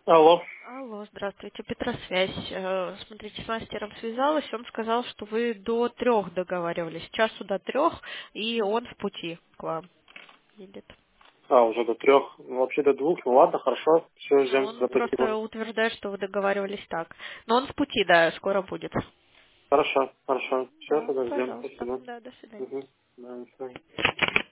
Алло. Алло, здравствуйте, Петросвязь. Смотрите, с мастером связалась, он сказал, что вы до 3 договаривались, с часу до 3, и он в пути к вам едет. Уже до 3. Ну, вообще до 2. Ну ладно, хорошо. Все, Ну, ждем он за просто спасибо. утверждает, что вы договаривались так. Но он в пути, да, скоро будет. Хорошо, хорошо. Все, Да, тогда ждем. пожалуйста. Спасибо. Да, до свидания. Угу. Да, до свидания.